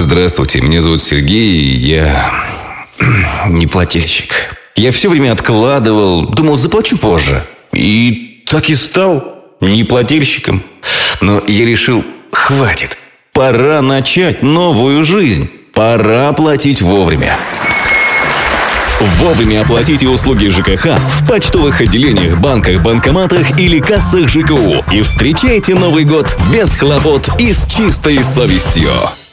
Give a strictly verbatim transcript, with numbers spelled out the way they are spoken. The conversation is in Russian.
Здравствуйте, меня зовут Сергей, и я неплательщик. Я все время откладывал, думал, заплачу позже. И так и стал неплательщиком. Но я решил, хватит, пора начать новую жизнь. Пора платить вовремя. Вовремя оплатите услуги ЖКХ в почтовых отделениях, банках, банкоматах или кассах ЖКУ. И встречайте Новый год без хлопот и с чистой совестью.